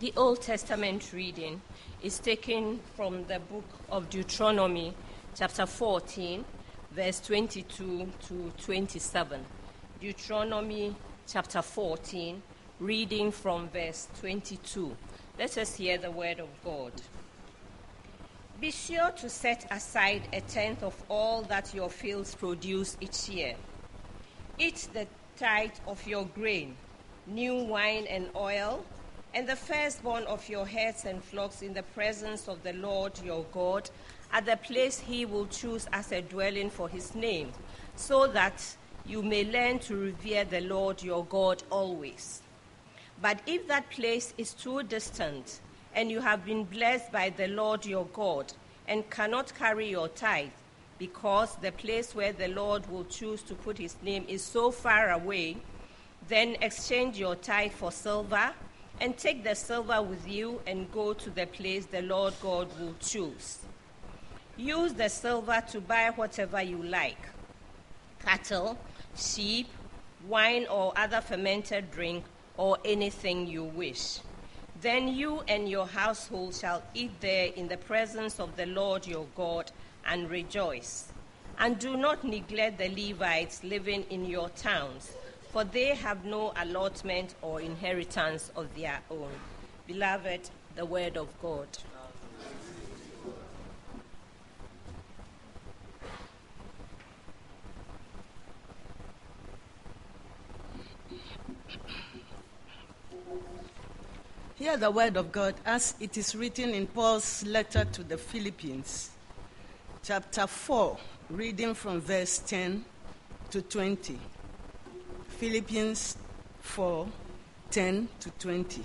The Old Testament reading is taken from the book of Deuteronomy, chapter 14, verse 22 to 27. Deuteronomy chapter 14, reading from verse 22. Let us hear the word of God. Be sure to set aside a tenth of all that your fields produce each year. Eat the tithe of your grain, new wine and oil, and the firstborn of your herds and flocks in the presence of the Lord your God, at the place he will choose as a dwelling for his name, so that you may learn to revere the Lord your God always. But if that place is too distant, and you have been blessed by the Lord your God, and cannot carry your tithe, because the place where the Lord will choose to put his name is so far away, then exchange your tithe for silver, and take the silver with you and go to the place the Lord God will choose. Use the silver to buy whatever you like: cattle, sheep, wine or other fermented drink, or anything you wish. Then you and your household shall eat there in the presence of the Lord your God and rejoice. And do not neglect the Levites living in your towns, for they have no allotment or inheritance of their own. Beloved, the word of God. Hear the word of God as it is written in Paul's letter to the Philippians, chapter 4, reading from verse 10 to 20. Philippians 4, 10 to 20.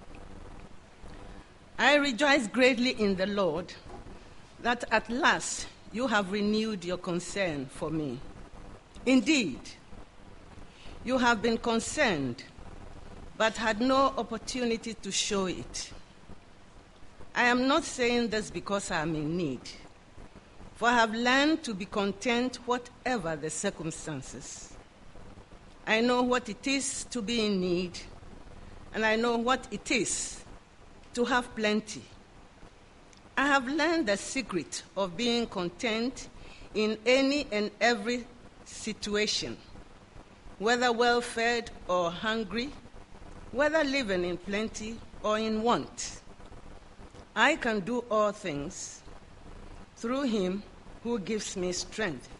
I rejoice greatly in the Lord that at last you have renewed your concern for me. Indeed, you have been concerned, but had no opportunity to show it. I am not saying this because I am in need, for I have learned to be content whatever the circumstances. I know what it is to be in need, and I know what it is to have plenty. I have learned the secret of being content in any and every situation, whether well-fed or hungry, whether living in plenty or in want. I can do all things through him who gives me strength.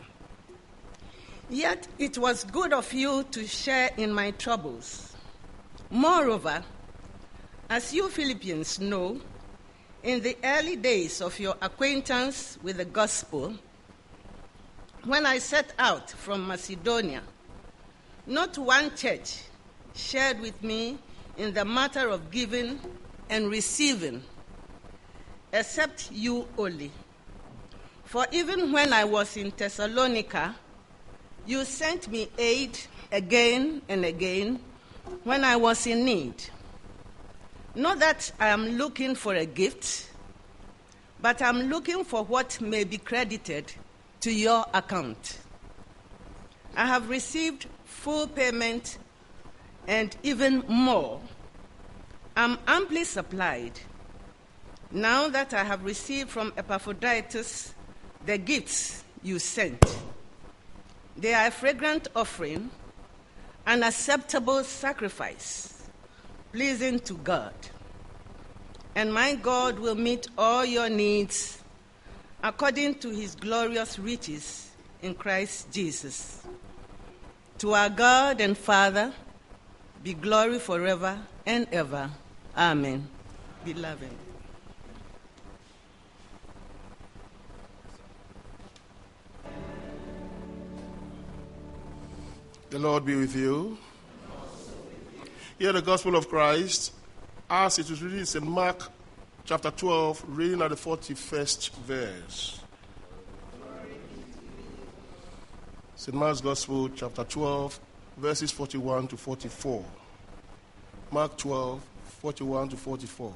Yet it was good of you to share in my troubles. Moreover, as you Philippians know, in the early days of your acquaintance with the gospel, when I set out from Macedonia, not one church shared with me in the matter of giving and receiving, except you only. For even when I was in Thessalonica, you sent me aid again and again when I was in need. Not that I am looking for a gift, but I'm looking for what may be credited to your account. I have received full payment and even more. I'm amply supplied, now that I have received from Epaphroditus the gifts you sent. They are a fragrant offering, an acceptable sacrifice, pleasing to God. And my God will meet all your needs according to his glorious riches in Christ Jesus. To our God and Father be glory forever and ever. Amen. Beloved. The Lord be with you. Hear the gospel of Christ as it is written in St. Mark chapter 12, reading at the 41st verse. St. Mark's Gospel chapter 12, verses 41 to 44. Mark 12, 41 to 44.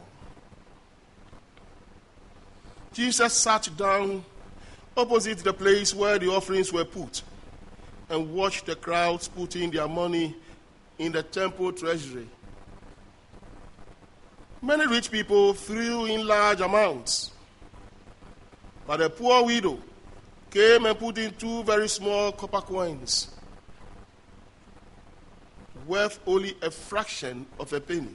Jesus sat down opposite the place where the offerings were put and watched the crowds putting their money in the temple treasury. Many rich people threw in large amounts, but a poor widow came and put in 2 very small copper coins, worth only a fraction of a penny.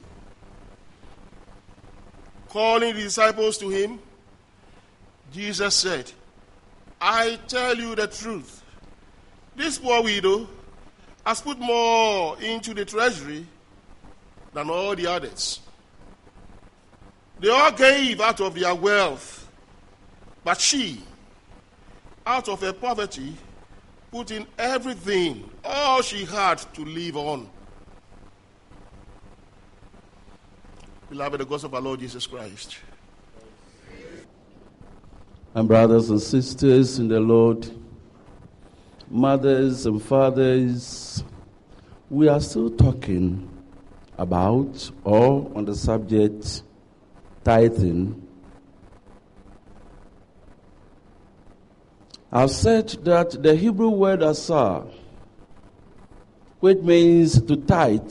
Calling the disciples to him, Jesus said, I tell you the truth. This poor widow has put more into the treasury than all the others. They all gave out of their wealth, but she, out of her poverty, put in everything, all she had to live on. Beloved, the gospel of our Lord Jesus Christ. And brothers and sisters in the Lord, mothers and fathers, we are still talking about or on the subject tithing. I've said that the Hebrew word asar, which means to tithe,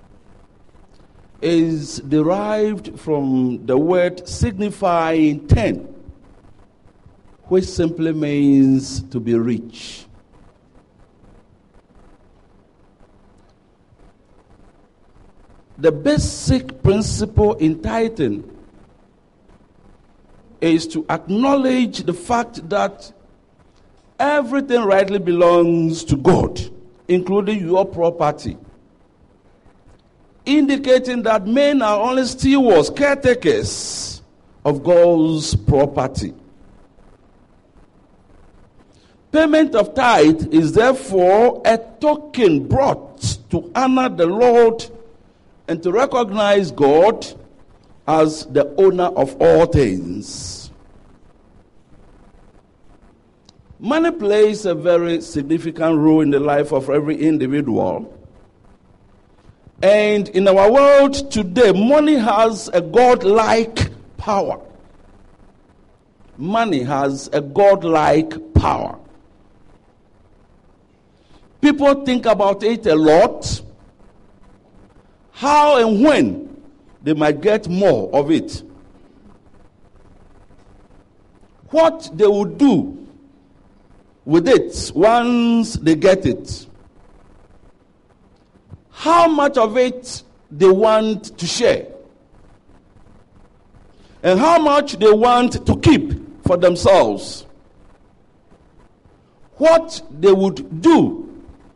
is derived from the word signifying 10, which simply means to be rich. The basic principle in tithing is to acknowledge the fact that everything rightly belongs to God, including your property, indicating that men are only stewards, caretakers of God's property. Payment of tithe is therefore a token brought to honor the Lord and to recognize God as the owner of all things. Money plays a very significant role in the life of every individual. And in our world today, money has a God-like power. Money has a God-like power. People think about it a lot. How and when they might get more of it. What they will do with it once they get it. How much of it they want to share. And how much they want to keep for themselves. What they would do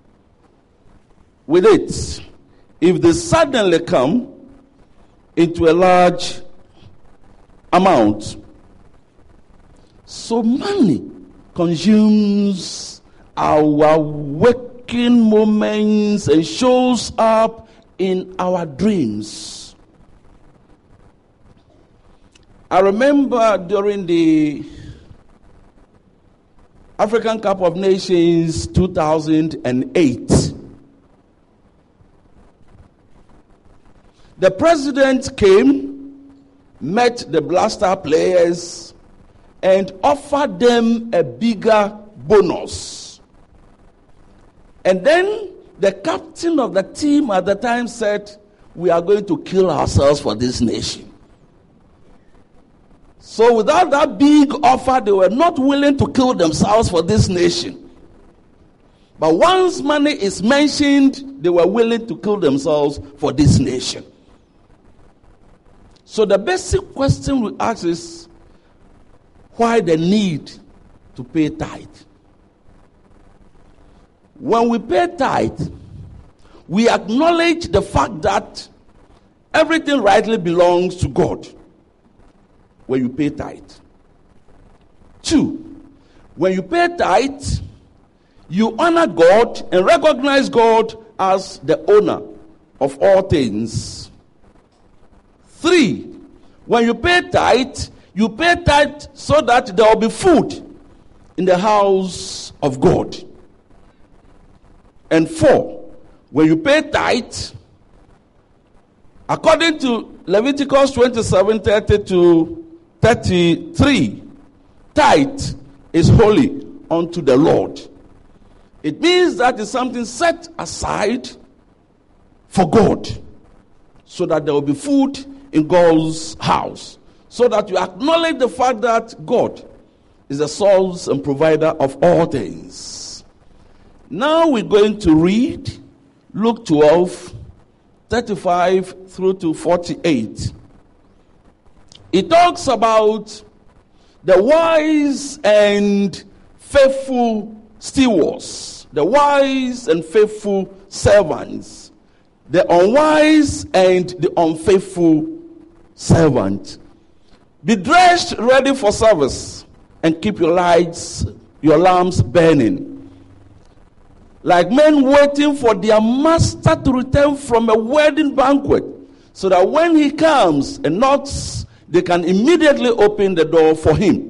with it if they suddenly come into a large amount. So money consumes our waking moments and shows up in our dreams. I remember during the African Cup of Nations 2008, the president came, met the Blaster players, and offered them a bigger bonus. And then the captain of the team at the time said, we are going to kill ourselves for this nation. So without that big offer, they were not willing to kill themselves for this nation. But once money is mentioned, they were willing to kill themselves for this nation. So the basic question we ask is, why the need to pay tithe? When we pay tithe, we acknowledge the fact that everything rightly belongs to God when you pay tithe. 2, when you pay tithe, you honor God and recognize God as the owner of all things. 3, when you pay tithe so that there will be food in the house of God. And 4, when you pay tithe, according to Leviticus 27:30 to 33, tithe is holy unto the Lord. It means that it's something set aside for God, so that there will be food in God's house, so that you acknowledge the fact that God is the source and provider of all things. Now we're going to read Luke 12, 35 through to 48. It talks about the wise and faithful stewards, the wise and faithful servants, the unwise and the unfaithful servant. Be dressed ready for service and keep your lamps burning, like men waiting for their master to return from a wedding banquet, so that when he comes and knocks, they can immediately open the door for him.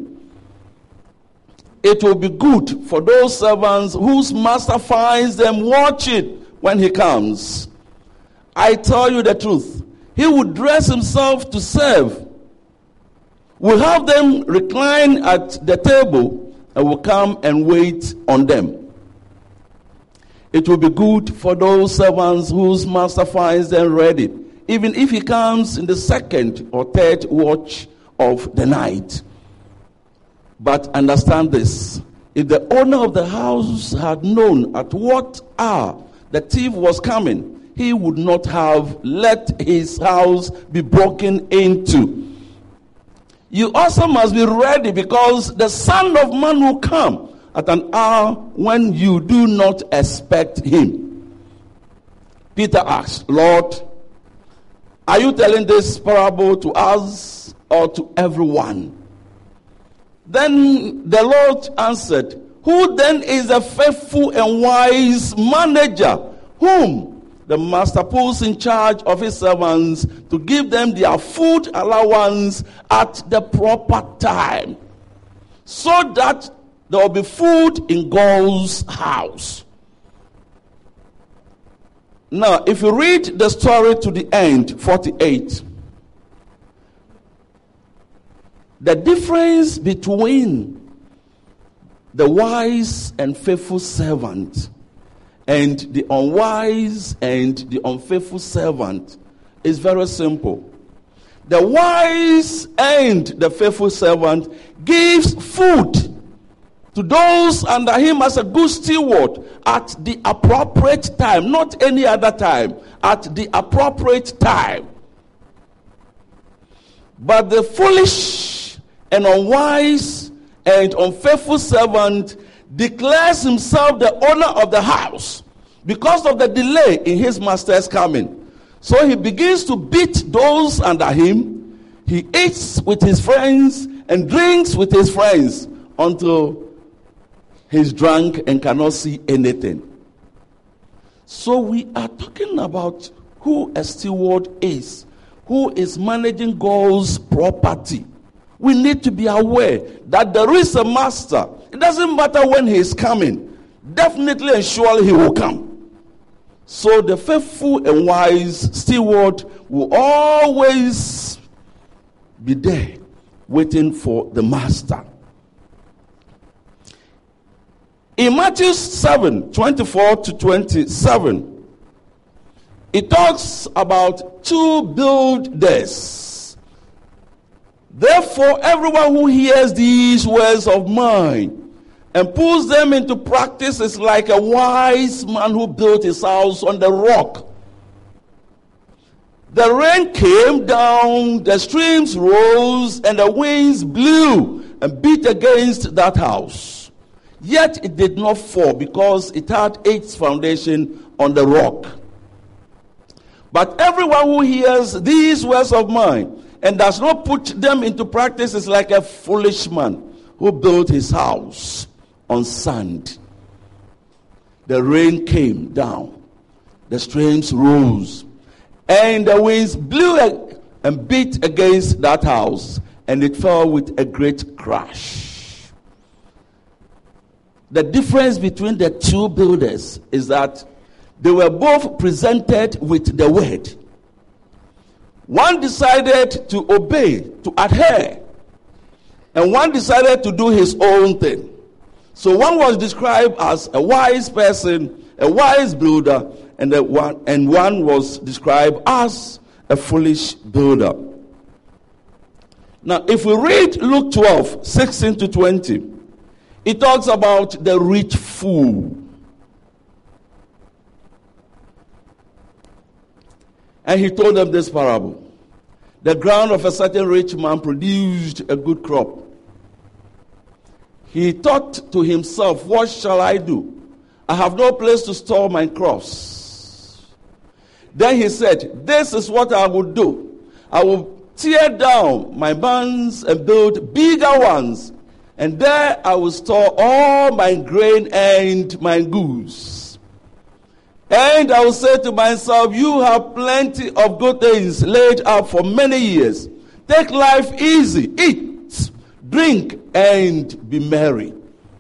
It will be good for those servants whose master finds them watching when he comes. I tell you the truth, he will dress himself to serve, will have them recline at the table, and will come and wait on them. It will be good for those servants whose master finds them ready, even if he comes in the second or third watch of the night. But understand this, if the owner of the house had known at what hour the thief was coming, he would not have let his house be broken into. You also must be ready, because the Son of Man will come at an hour when you do not expect him. Peter asked, Lord, are you telling this parable to us or to everyone? Then the Lord answered, who then is a faithful and wise manager, whom the master puts in charge of his servants to give them their food allowance at the proper time, so that there will be food in God's house? Now, if you read the story to the end, 48, the difference between the wise and faithful servant and the unwise and the unfaithful servant is very simple. The wise and the faithful servant gives food to those under him as a good steward at the appropriate time, not any other time, at the appropriate time. But the foolish and unwise and unfaithful servant declares himself the owner of the house because of the delay in his master's coming. So he begins to beat those under him. He eats with his friends and drinks with his friends until he's drunk and cannot see anything. So we are talking about who a steward is, who is managing God's property. We need to be aware that there is a master. It doesn't matter when he is coming. Definitely and surely he will come. So the faithful and wise steward will always be there waiting for the master. In Matthew 7, 24 to 27, it talks about two builders. Therefore, everyone who hears these words of mine and puts them into practice is like a wise man who built his house on the rock. The rain came down, the streams rose, and the winds blew and beat against that house. Yet it did not fall, because it had its foundation on the rock. But everyone who hears these words of mine and does not put them into practice is like a foolish man who built his house on sand. The rain came down, the streams rose, and the winds blew and beat against that house, and it fell with a great crash. The difference between the two builders is that they were both presented with the word. One decided to obey, to adhere, and one decided to do his own thing. So one was described as a wise person, a wise builder, and one was described as a foolish builder. Now, if we read Luke 12, 16 to 20, it talks about the rich fool. And he told them this parable. The ground of a certain rich man produced a good crop. He thought to himself, what shall I do? I have no place to store my crops. Then he said, this is what I will do. I will tear down my barns and build bigger ones, and there I will store all my grain and my goods. And I will say to myself, you have plenty of good things laid up for many years. Take life easy, eat, drink, and be merry.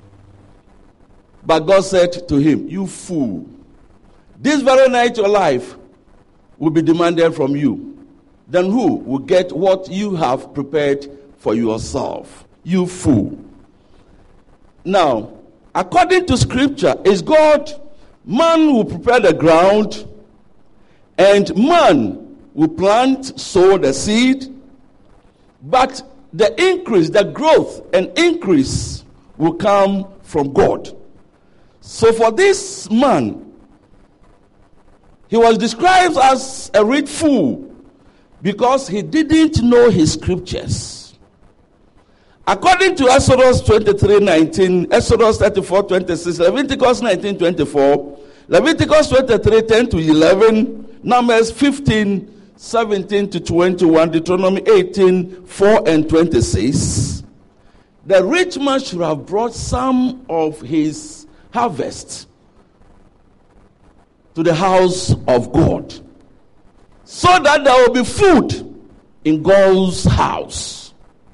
But God said to him, you fool, this very night your life will be demanded from you. Then who will get what you have prepared for yourself? You fool. Now, according to scripture, is God, man will prepare the ground, and man will plant, sow the seed, but the increase, the growth and increase will come from God. So for this man, he was described as a rich fool because he didn't know his scriptures. According to Exodus 23:19, Exodus 34:26, Leviticus 19:24, Leviticus 23:10 to 11, Numbers 15:17 to 21, Deuteronomy 18:4 and 26, the rich man should have brought some of his harvest to the house of God, so that there will be food in God's house.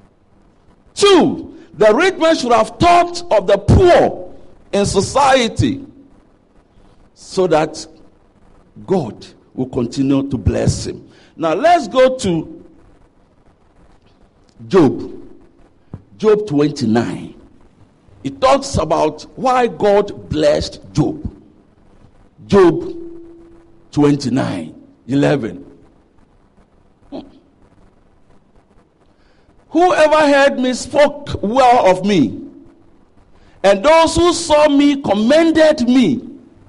2, the rich man should have thought of the poor in society, so that God will continue to bless him. Now let's go to Job 29. It talks about why God blessed Job. Job 29:11. Whoever heard me spoke well of me, and those who saw me commended me,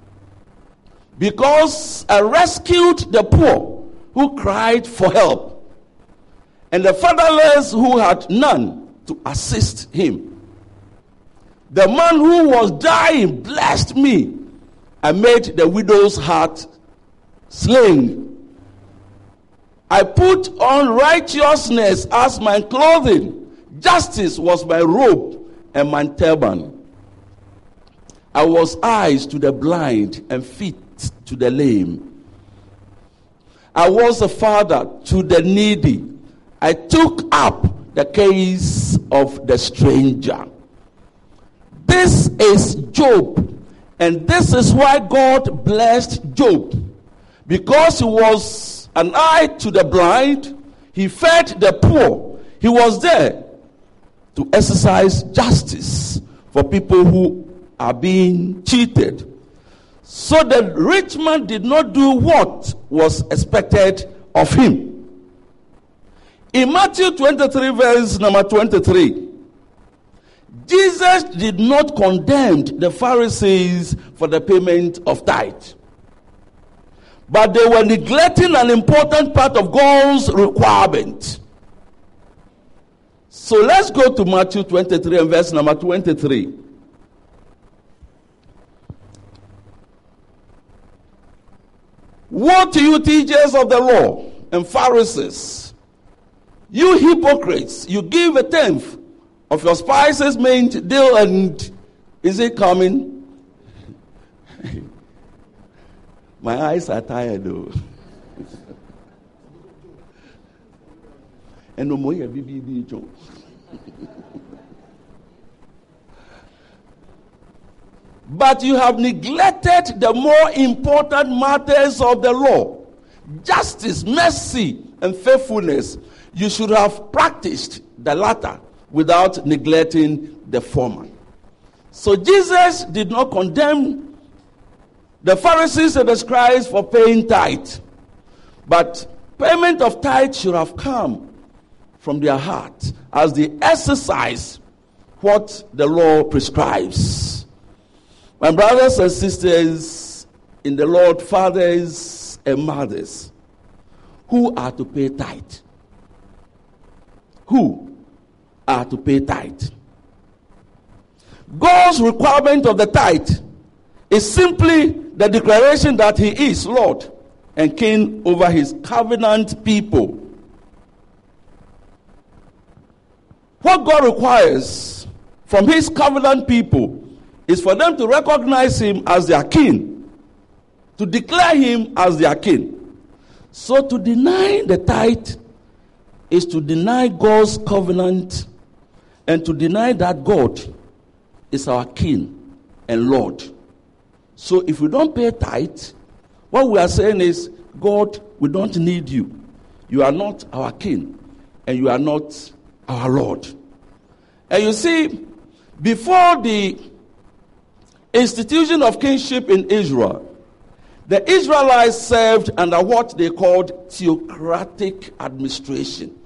because I rescued the poor who cried for help, and the fatherless who had none to assist him. The man who was dying blessed me. I made the widow's heart sling. I put on righteousness as my clothing. Justice was my robe and my turban. I was eyes to the blind and feet to the lame. I was a father to the needy. I took up the case of the stranger. This is Job. And this is why God blessed Job. Because he was an eye to the blind, he fed the poor. He was there to exercise justice for people who are being cheated. So the rich man did not do what was expected of him. In Matthew 23, verse number 23, Jesus did not condemn the Pharisees for the payment of tithe, but they were neglecting an important part of God's requirement. So let's go to Matthew 23 and verse number 23. Woe to you, teachers of the law and Pharisees, you hypocrites! You give a tenth of your spices, mint, dill, and is it coming? My eyes are tired though. And no more BB. But you have neglected the more important matters of the law: justice, mercy, and faithfulness. You should have practiced the latter without neglecting the former. So Jesus did not condemn the Pharisees and the scribes for paying tithe, but payment of tithe should have come from their heart as they exercise what the law prescribes. My brothers and sisters in the Lord, fathers and mothers, who are to pay tithe? Who are to pay tithe? God's requirement of the tithe is simply the declaration that he is Lord and King over his covenant people. What God requires from his covenant people is for them to recognize him as their king, to declare him as their king. So to deny the tithe is to deny God's covenant and to deny that God is our king and Lord. So if we don't pay tithe, what we are saying is, God, we don't need you. You are not our king and you are not our Lord. And you see, before the institution of kingship in Israel, the Israelites served under what they called theocratic administration.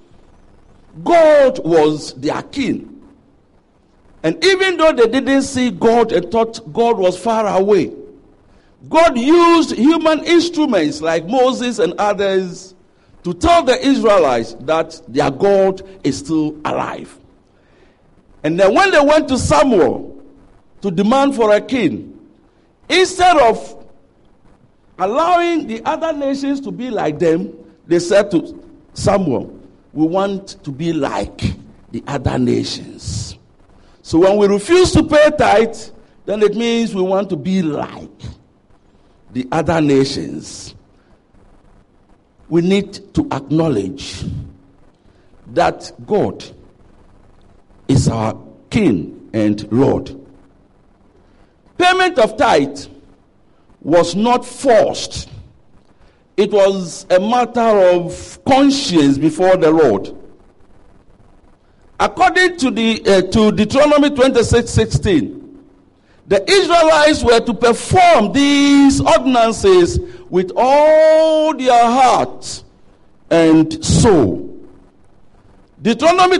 God was their king. And even though they didn't see God and thought God was far away, God used human instruments like Moses and others to tell the Israelites that their God is still alive. And then when they went to Samuel to demand for a king, instead of allowing the other nations to be like them, they said to Samuel, we want to be like the other nations. So when we refuse to pay tithe, then it means we want to be like the other nations. We need to acknowledge that God is our King and Lord. Payment of tithe was not forced. It was a matter of conscience before the Lord. According to Deuteronomy 26:16, the Israelites were to perform these ordinances with all their heart and soul. Deuteronomy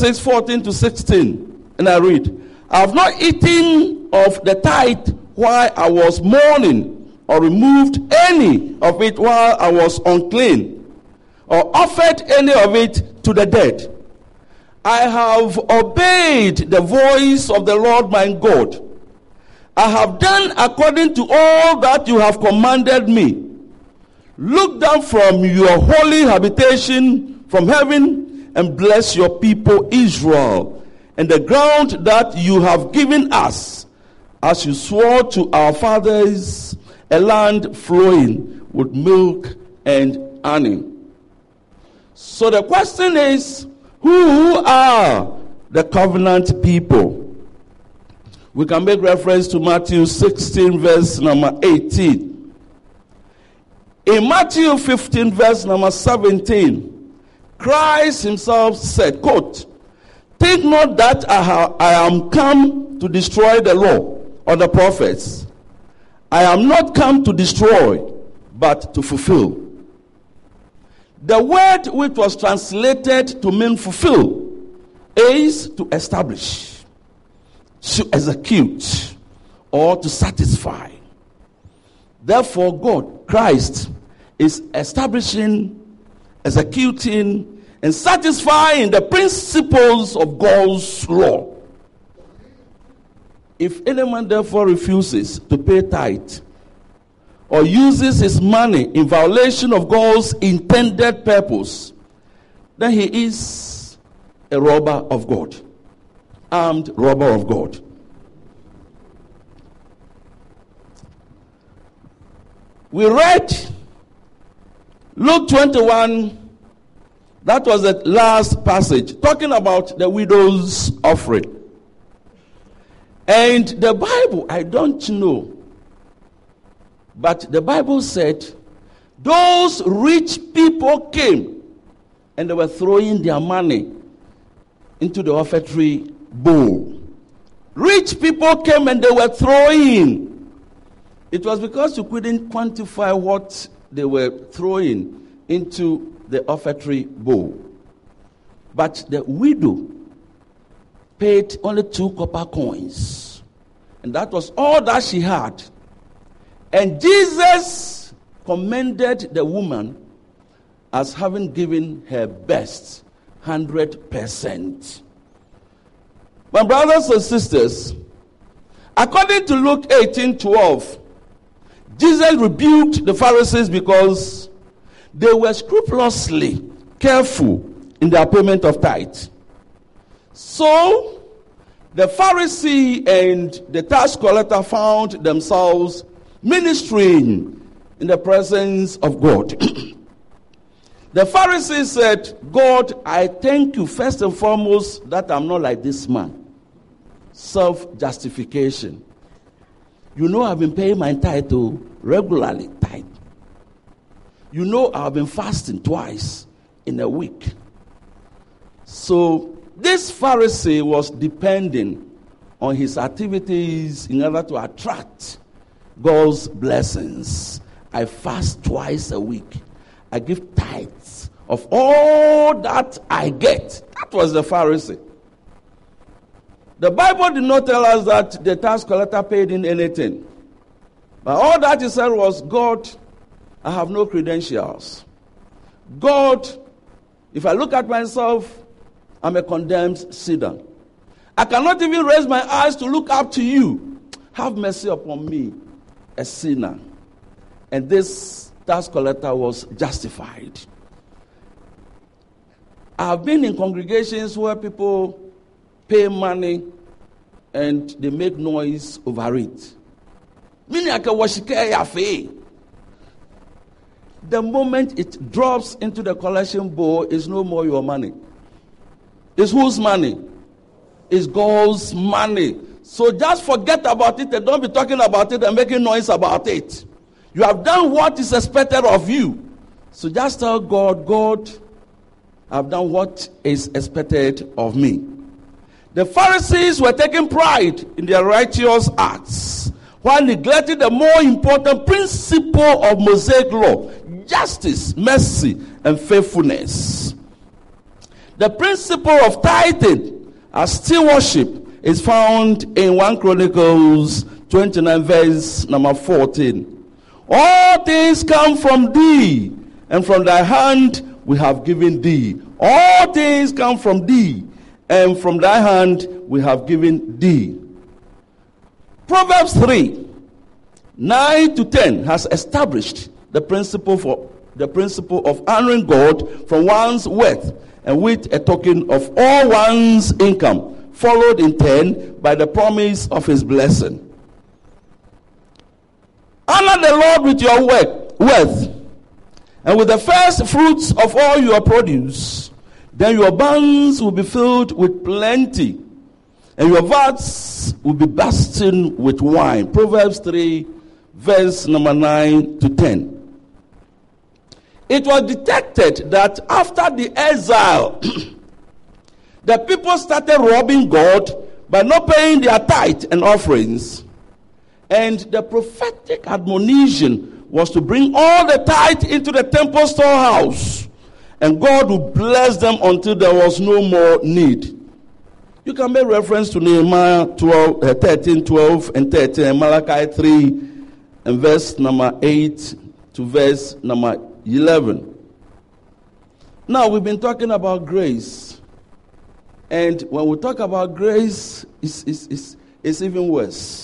26:14-16, and I read, I have not eaten of the tithe while I was mourning, or removed any of it while I was unclean, or offered any of it to the dead. I have obeyed the voice of the Lord my God. I have done according to all that you have commanded me. Look down from your holy habitation from heaven and bless your people Israel and the ground that you have given us, as you swore to our fathers, a land flowing with milk and honey. So the question is, who are the covenant people? We can make reference to Matthew 16, verse number 18. In Matthew 15, verse number 17, Christ himself said, quote, think not that I am come to destroy the law or the prophets. I am not come to destroy, but to fulfill. The word which was translated to mean fulfill is to establish, to execute, or to satisfy. Therefore, God, Christ, is establishing, executing, and satisfying the principles of God's law. If any man therefore refuses to pay tithe, or uses his money in violation of God's intended purpose, then he is a robber of God, armed robber of God. We read Luke 21, that was the last passage, talking about the widow's offering. And the Bible, I don't know, but the Bible said those rich people came and they were throwing their money into the offertory bowl. Rich people came and they were throwing. It was because you couldn't quantify what they were throwing into the offertory bowl. But the widow paid only 2 copper coins. And that was all that she had. And Jesus commended the woman as having given her best, 100%. My brothers and sisters, according to Luke 18:12, Jesus rebuked the Pharisees because they were scrupulously careful in their payment of tithe. So, the Pharisee and the tax collector found themselves ministering in the presence of God. The Pharisee said, God, I thank you first and foremost that I'm not like this man. Self-justification. You know I've been paying my tithe regularly. Tithe. You know I've been fasting twice in a week. So this Pharisee was depending on his activities in order to attract God's blessings. I fast twice a week. I give tithes of all that I get. That was the Pharisee. The Bible did not tell us that the tax collector paid in anything. But all that he said was, God, I have no credentials. God, if I look at myself, I'm a condemned sinner. I cannot even raise my eyes to look up to you. Have mercy upon me, a sinner. And this tax collector was justified. I've been in congregations where people pay money and they make noise over it. The moment it drops into the collection bowl, it's no more your money. It's whose money? It's God's money. So just forget about it and don't be talking about it and making noise about it. You have done what is expected of you. So just tell God, God, I've done what is expected of me. The Pharisees were taking pride in their righteous acts while neglecting the more important principle of Mosaic law, justice, mercy, and faithfulness. The principle of tithing as stewardship is found in 1 Chronicles 29 verse number 14. All things come from thee, and from thy hand we have given thee. All things come from thee, and from thy hand we have given thee. Proverbs 3:9-10 has established the principle of honoring God from one's wealth and with a token of all one's income, followed in turn by the promise of his blessing. Honor the Lord with your wealth and with the first fruits of all your produce. Then your barns will be filled with plenty, and your vats will be bursting with wine. Proverbs 3, verse number 9-10. It was detected that after the exile, the people started robbing God by not paying their tithe and offerings. And the prophetic admonition was to bring all the tithe into the temple storehouse, and God would bless them until there was no more need. You can make reference to Nehemiah 13:12 and 13, and Malachi 3 and verse number 8 to verse number 11. Now, we've been talking about grace. And when we talk about grace, it's even worse.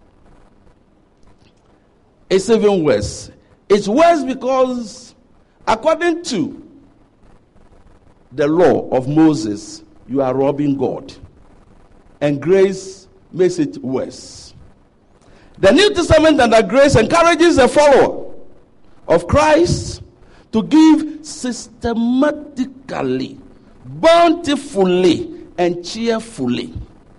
It's even worse. It's worse because according to the law of Moses, you are robbing God. And grace makes it worse. The New Testament under grace encourages a follower of Christ to give systematically, bountifully, and cheerfully.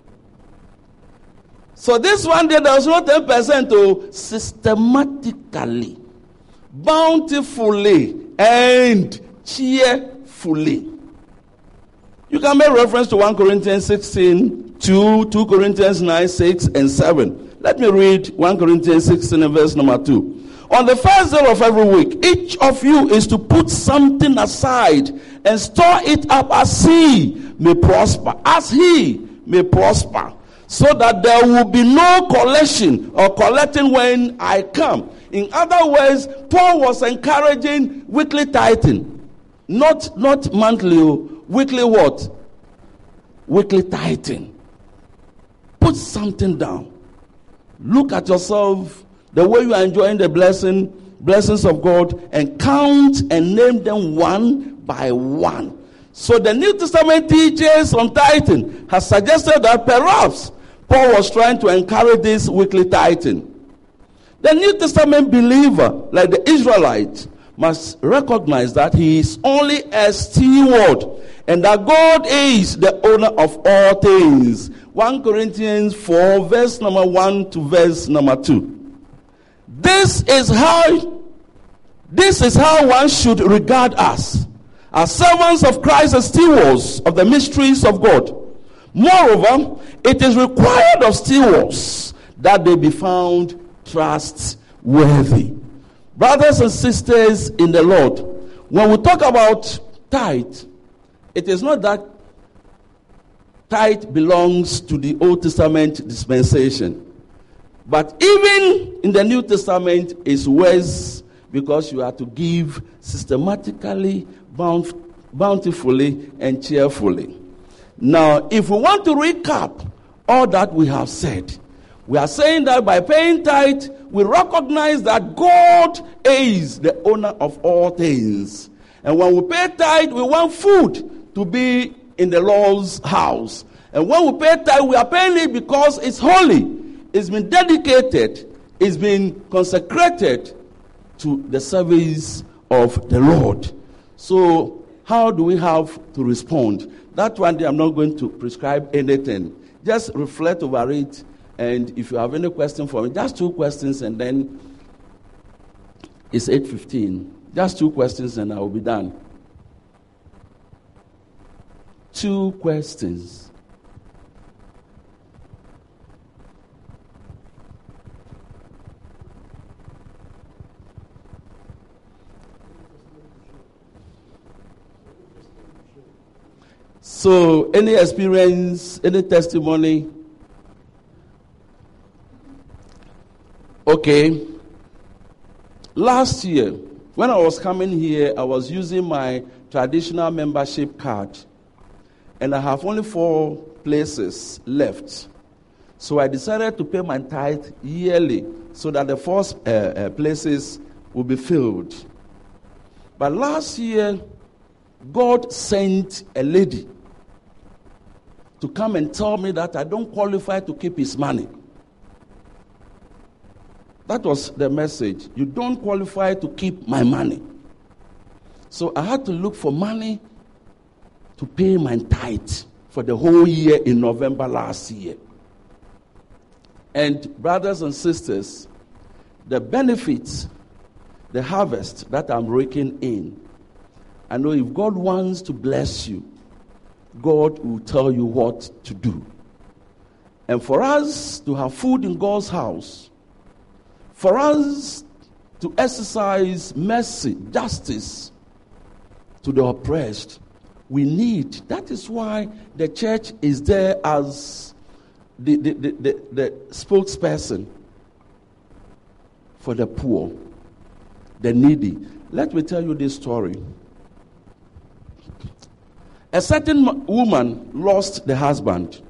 So this one day there was no 10% to systematically, bountifully, and cheerfully. You can make reference to 1 Corinthians 16, 2 Corinthians 9, 6, and 7. Let me read 1 Corinthians 16 and verse number 2. On the first day of every week, each of you is to put something aside and store it up as he may prosper. As he may prosper. So that there will be no collection or collecting when I come. In other words, Paul was encouraging weekly tithing. Not monthly, weekly what? Weekly tithing. Put something down. Look at yourself, the way you are enjoying the blessings of God, and count and name them one by one. So the New Testament teachers on tithing has suggested that perhaps Paul was trying to encourage this weekly tithing. The New Testament believer, like the Israelites, must recognize that he is only a steward and that God is the owner of all things. 1 Corinthians 4, verse number 1 to verse number 2. This is how one should regard us, as servants of Christ and stewards of the mysteries of God. Moreover, it is required of stewards that they be found trustworthy. Brothers and sisters in the Lord, when we talk about tithe, it is not that tithe belongs to the Old Testament dispensation. But even in the New Testament, it's worse because you are to give systematically, bountifully, and cheerfully. Now, if we want to recap all that we have said, we are saying that by paying tithe, we recognize that God is the owner of all things. And when we pay tithe, we want food to be in the Lord's house. And when we pay tithe, we are paying it because it's holy. It's been dedicated. It's been consecrated to the service of the Lord. So how do we have to respond? That one day I'm not going to prescribe anything. Just reflect over it. And if you have any question for me, just 2 questions and then it's 8:15. Just 2 questions and I will be done. 2 questions. So, any experience, any testimony? Okay. Last year, when I was coming here, I was using my traditional membership card. And I have only 4 places left. So I decided to pay my tithe yearly so that the 4 places will be filled. But last year, God sent a lady to come and tell me that I don't qualify to keep his money. That was the message. You don't qualify to keep my money. So I had to look for money to pay my tithe for the whole year in November last year. And brothers and sisters, the benefits, the harvest that I'm raking in, I know if God wants to bless you, God will tell you what to do. And for us to have food in God's house, for us to exercise mercy, justice to the oppressed, we need. That is why the church is there as the spokesperson for the poor, the needy. Let me tell you this story. A certain woman lost the husband.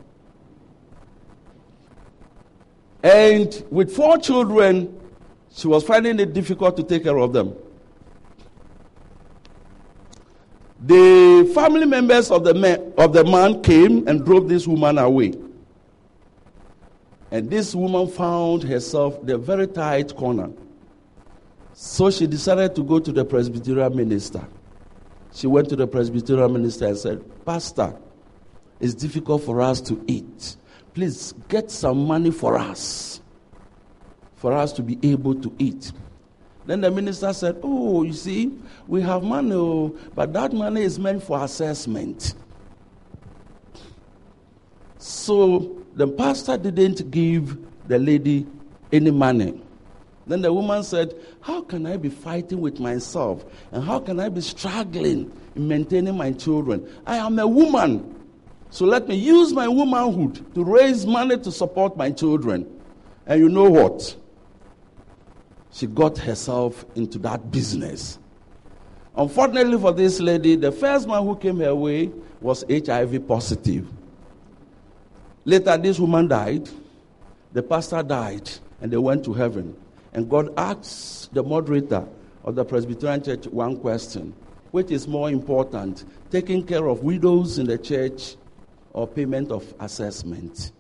And with 4 children, she was finding it difficult to take care of them. The family members of the man came and drove this woman away. And this woman found herself in a very tight corner. So she decided to go to the Presbyterian minister. She went to the Presbyterian minister and said, "Pastor, it's difficult for us to eat. Please get some money for us to be able to eat." Then the minister said, "Oh, you see, we have money, but that money is meant for assessment." So the pastor didn't give the lady any money. Then the woman said, how can I be fighting with myself? And how can I be struggling in maintaining my children? I am a woman. So let me use my womanhood to raise money to support my children. And you know what? She got herself into that business. Unfortunately for this lady, the first man who came her way was HIV positive. Later, this woman died. The pastor died, and they went to heaven. And God asked the moderator of the Presbyterian Church one question: which is more important, taking care of widows in the church or payment of assessment?